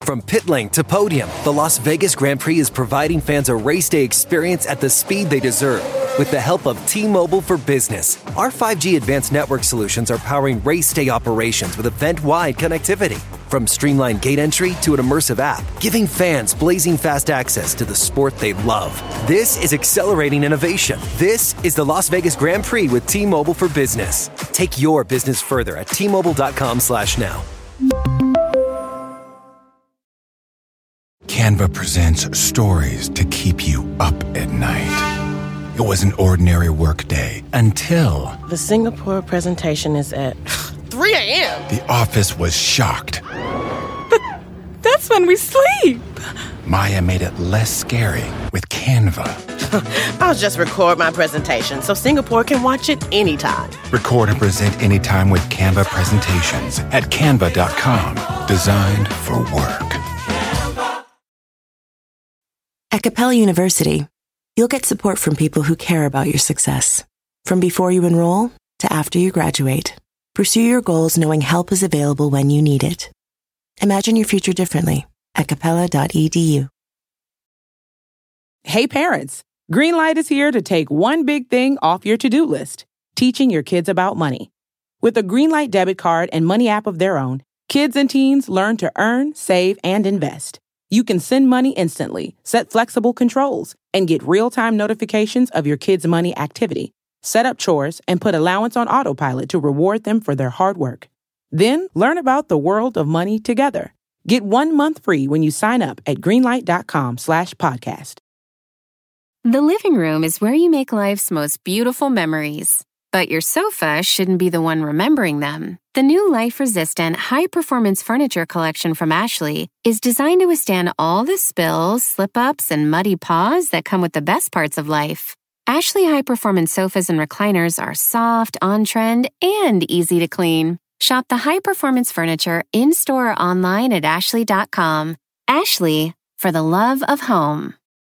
From pit lane to podium, the Las Vegas Grand Prix is providing fans a race day experience at the speed they deserve. With the help of T-Mobile for Business, our 5G advanced network solutions are powering race day operations with event-wide connectivity. From streamlined gate entry to an immersive app, giving fans blazing fast access to the sport they love. This is accelerating innovation. This is the Las Vegas Grand Prix with T-Mobile for Business. Take your business further at T-Mobile.com/now. Canva presents stories to keep you up at night. It was an ordinary workday until... The Singapore presentation is at 3 a.m. The office was shocked. But that's when we sleep. Maya made it less scary with Canva. I'll just record my presentation so Singapore can watch it anytime. Record and present anytime with Canva presentations at canva.com. Designed for work. At Capella University, you'll get support from people who care about your success. From before you enroll to after you graduate, pursue your goals knowing help is available when you need it. Imagine your future differently at capella.edu. Hey parents, Greenlight is here to take one big thing off your to-do list, teaching your kids about money. With a Greenlight debit card and money app of their own, kids and teens learn to earn, save, and invest. You can send money instantly, set flexible controls, and get real-time notifications of your kids' money activity. Set up chores and put allowance on autopilot to reward them for their hard work. Then learn about the world of money together. Get 1 month free when you sign up at greenlight.com/podcast. The living room is where you make life's most beautiful memories. But your sofa shouldn't be the one remembering them. The new life-resistant, high-performance furniture collection from Ashley is designed to withstand all the spills, slip-ups, and muddy paws that come with the best parts of life. Ashley high-performance sofas and recliners are soft, on-trend, and easy to clean. Shop the high-performance furniture in-store or online at ashley.com. Ashley, for the love of home.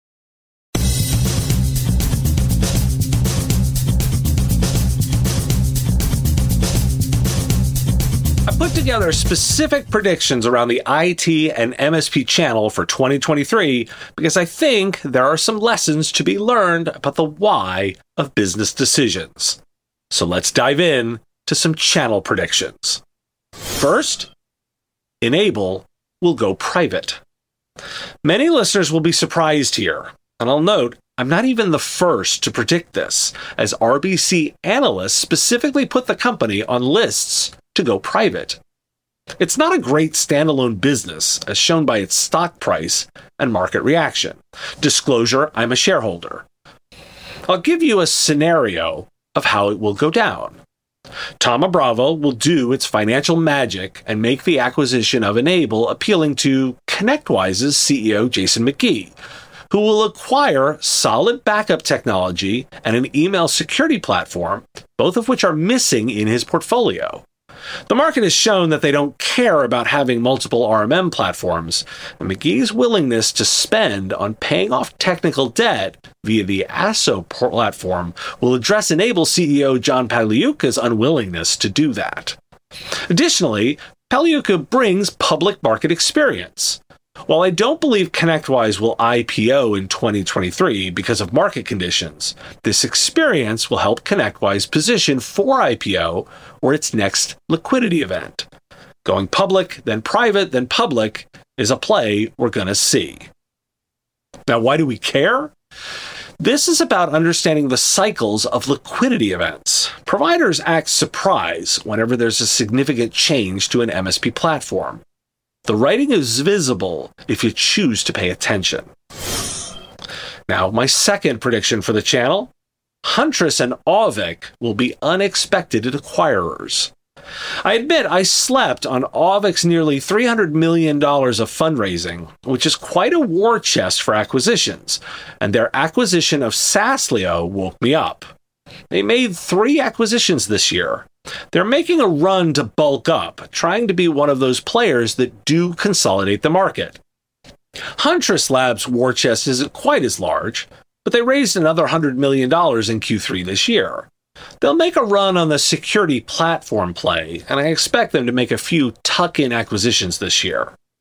I put together specific predictions around the IT and MSP channel for 2023 because I think there are some lessons to be learned about the why of business decisions. So let's dive in to some channel predictions. First, N-able will go private. Many listeners will be surprised here, and I'll note I'm not even the first to predict this, as RBC analysts specifically put the company on lists to go private. It's not a great standalone business, as shown by its stock price and market reaction. Disclosure, I'm a shareholder. I'll give you a scenario of how it will go down. Thoma Bravo will do its financial magic and make the acquisition of N-able appealing to ConnectWise's CEO Jason McGee, who will acquire solid backup technology and an email security platform, both of which are missing in his portfolio. The market has shown that they don't care about having multiple RMM platforms, and McGee's willingness to spend on paying off technical debt via the ASO platform will address N-able CEO John Pagliuca's unwillingness to do that. Additionally, Pagliuca brings public market experience. While I don't believe ConnectWise will IPO in 2023 because of market conditions, this experience will help ConnectWise position for IPO or its next liquidity event. Going public, then private, then public is a play we're going to see. Now, why do we care? This is about understanding the cycles of liquidity events. Providers act surprised whenever there's a significant change to an MSP platform. The writing is visible if you choose to pay attention. Now, my second prediction for the channel, Huntress and Auvik will be unexpected acquirers. I admit I slept on Auvik's nearly $300 million of fundraising, which is quite a war chest for acquisitions, and their acquisition of Sasleo woke me up. They made 3 acquisitions this year. They're making a run to bulk up, trying to be one of those players that do consolidate the market. Huntress Labs' war chest isn't quite as large, but they raised another $100 million in Q3 this year. They'll make a run on the security platform play, and I expect them to make a few tuck-in acquisitions this year.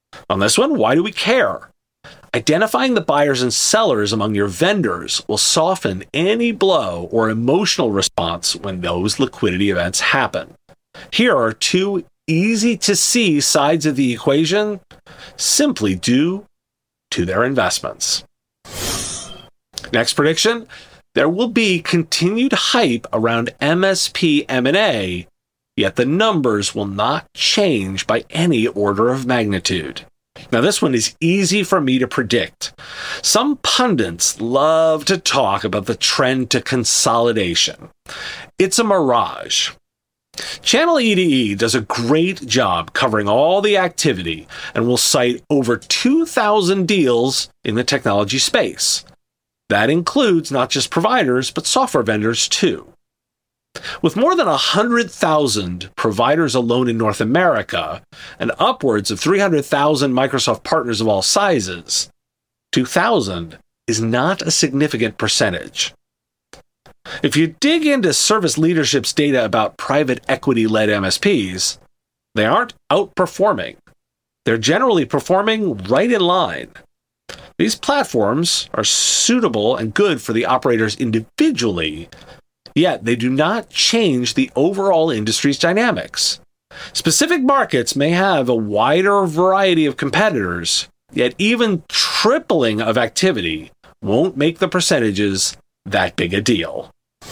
On this one, why do we care? Identifying the buyers and sellers among your vendors will soften any blow or emotional response when those liquidity events happen. Here are two easy-to-see sides of the equation, simply due to their investments. Next prediction, there will be continued hype around MSP M&A, yet the numbers will not change by any order of magnitude. Now, this one is easy for me to predict. Some pundits love to talk about the trend to consolidation. It's a mirage. Channel EDE does a great job covering all the activity and will cite over 2,000 deals in the technology space. That includes not just providers, but software vendors too. With more than 100,000 providers alone in North America and upwards of 300,000 Microsoft partners of all sizes, 2,000 is not a significant percentage. If you dig into Service Leadership's data about private equity-led MSPs, they aren't outperforming. They're generally performing right in line. These platforms are suitable and good for the operators individually, yet they do not change the overall industry's dynamics. Specific markets may have a wider variety of competitors, yet even tripling of activity won't make the percentages that big a deal.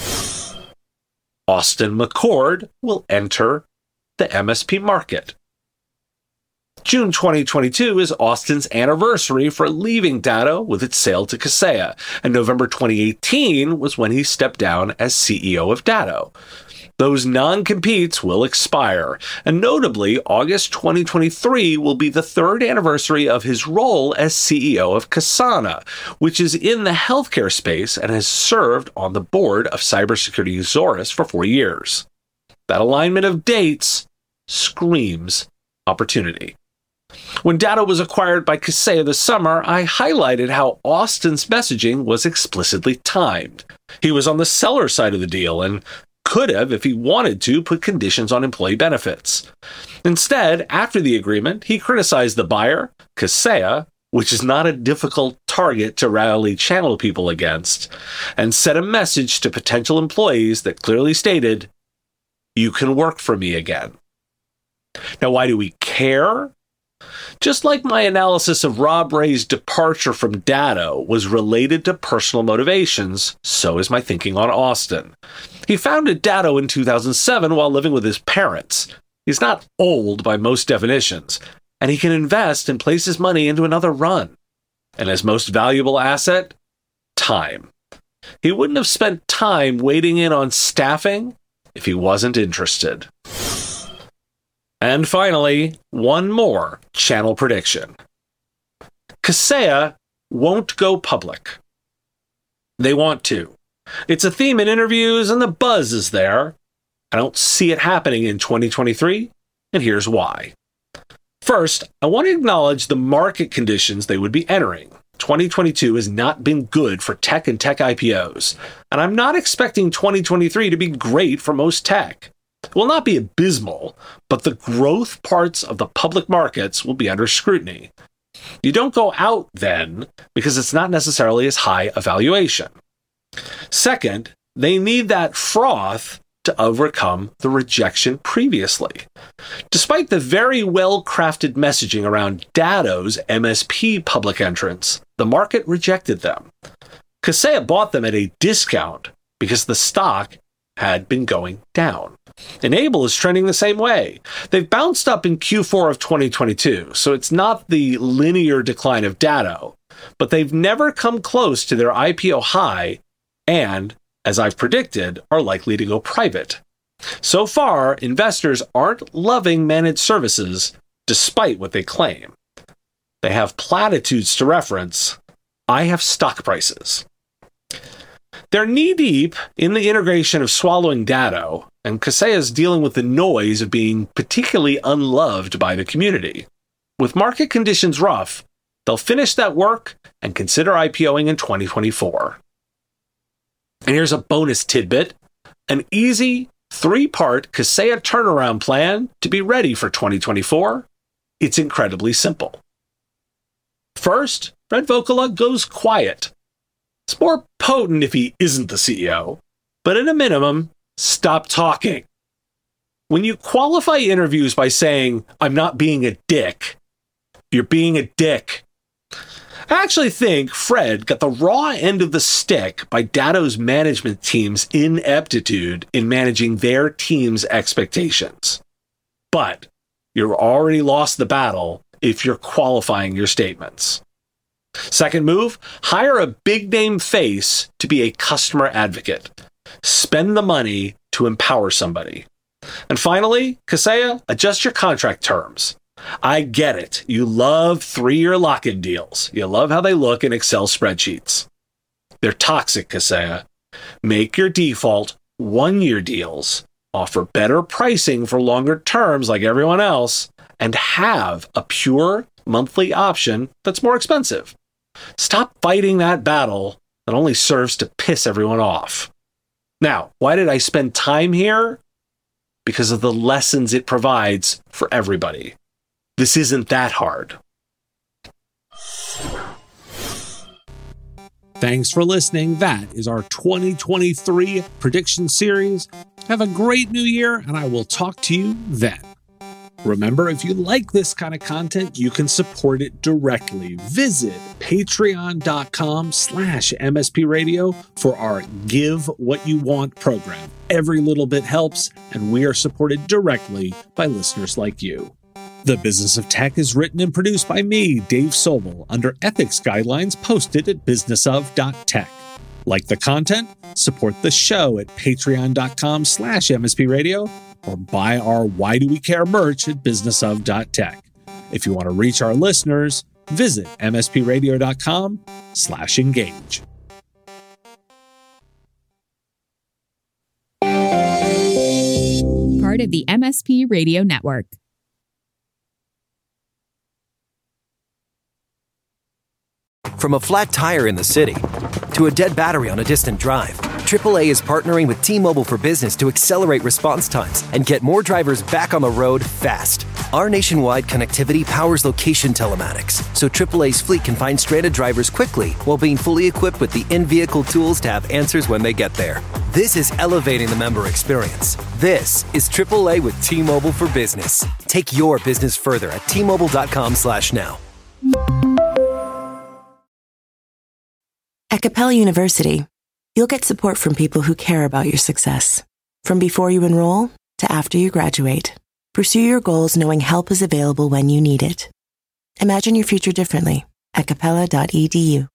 Austin McCord will enter the MSP market. June 2022 is Austin's anniversary for leaving Datto with its sale to Kaseya, and November 2018 was when he stepped down as CEO of Datto. Those non-competes will expire, and notably, August 2023 will be the third anniversary of his role as CEO of Kasana, which is in the healthcare space and has served on the board of cybersecurity Zorus for 4 years. That alignment of dates screams opportunity. When Datto was acquired by Kaseya this summer, I highlighted how Austin's messaging was explicitly timed. He was on the seller side of the deal and could have, if he wanted to, put conditions on employee benefits. Instead, after the agreement, he criticized the buyer, Kaseya, which is not a difficult target to rally channel people against, and sent a message to potential employees that clearly stated, "You can work for me again." Now, why do we care? Just like my analysis of Rob Ray's departure from Datto was related to personal motivations, so is my thinking on Austin. He founded Datto in 2007 while living with his parents. He's not old by most definitions, and he can invest and place his money into another run. And his most valuable asset? Time. He wouldn't have spent time waiting in on staffing if he wasn't interested. And finally, one more channel prediction. Kaseya won't go public. They want to. It's a theme in interviews and the buzz is there. I don't see it happening in 2023, and here's why. First, I want to acknowledge the market conditions they would be entering. 2022 has not been good for tech and tech IPOs, and I'm not expecting 2023 to be great for most tech. It will not be abysmal, but the growth parts of the public markets will be under scrutiny. You don't go out then because it's not necessarily as high a valuation. Second, they need that froth to overcome the rejection previously. Despite the very well-crafted messaging around Datto's MSP public entrance, the market rejected them. Kaseya bought them at a discount because the stock had been going down. Enable is trending the same way. They've bounced up in Q4 of 2022, so it's not the linear decline of Datto, but they've never come close to their IPO high and, as I've predicted, are likely to go private. So far, investors aren't loving managed services despite what they claim. They have platitudes to reference. I have stock prices. They're knee-deep in the integration of swallowing Datto, and Kaseya is dealing with the noise of being particularly unloved by the community. With market conditions rough, they'll finish that work and consider IPOing in 2024. And here's a bonus tidbit, an easy 3-part Kaseya turnaround plan to be ready for 2024. It's incredibly simple. First, Fred Vokoluk goes quiet. It's more potent if he isn't the CEO, but at a minimum, stop talking. When you qualify interviews by saying, "I'm not being a dick," you're being a dick. I actually think Fred got the raw end of the stick by Datto's management team's ineptitude in managing their team's expectations. But you've already lost the battle if you're qualifying your statements. Second move, hire a big-name face to be a customer advocate. Spend the money to empower somebody. And finally, Kaseya, adjust your contract terms. I get it. You love 3-year lock-in deals. You love how they look in Excel spreadsheets. They're toxic, Kaseya. Make your default 1-year deals, offer better pricing for longer terms like everyone else, and have a pure monthly option that's more expensive. Stop fighting that battle that only serves to piss everyone off. Now, why did I spend time here? Because of the lessons it provides for everybody. This isn't that hard. Thanks for listening. That is our 2023 prediction series. Have a great new year, and I will talk to you then. Remember, if you like this kind of content, you can support it directly. Visit patreon.com/MSP Radio for our Give What You Want program. Every little bit helps, and we are supported directly by listeners like you. The Business of Tech is written and produced by me, Dave Sobel, under ethics guidelines posted at businessof.tech. Like the content? Support the show at patreon.com/MSP Radio or buy our Why Do We Care merch at businessof.tech. If you want to reach our listeners, visit mspradio.com/engage. Part of the MSP Radio Network. From a flat tire in the city to a dead battery on a distant drive, AAA is partnering with T-Mobile for Business to accelerate response times and get more drivers back on the road fast. Our nationwide connectivity powers location telematics, so AAA's fleet can find stranded drivers quickly while being fully equipped with the in-vehicle tools to have answers when they get there. This is elevating the member experience. This is AAA with T-Mobile for Business. Take your business further at T-Mobile.com/now. At Capella University, you'll get support from people who care about your success. From before you enroll to after you graduate, pursue your goals knowing help is available when you need it. Imagine your future differently at capella.edu.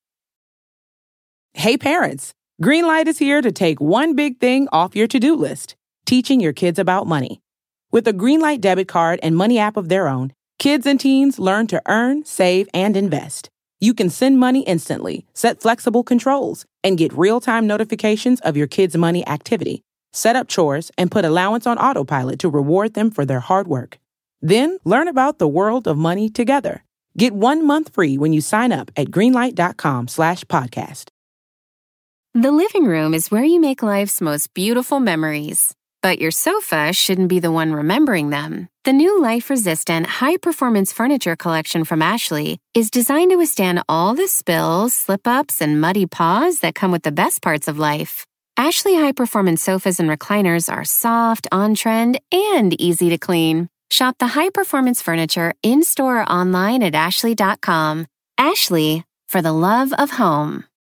Hey parents, Greenlight is here to take one big thing off your to-do list, teaching your kids about money. With a Greenlight debit card and money app of their own, kids and teens learn to earn, save, and invest. You can send money instantly, set flexible controls, and get real-time notifications of your kids' money activity. Set up chores and put allowance on autopilot to reward them for their hard work. Then learn about the world of money together. Get 1 month free when you sign up at greenlight.com/podcast. The living room is where you make life's most beautiful memories. But your sofa shouldn't be the one remembering them. The new life-resistant, high-performance furniture collection from Ashley is designed to withstand all the spills, slip-ups, and muddy paws that come with the best parts of life. Ashley high-performance sofas and recliners are soft, on-trend, and easy to clean. Shop the high-performance furniture in-store or online at ashley.com. Ashley, for the love of home.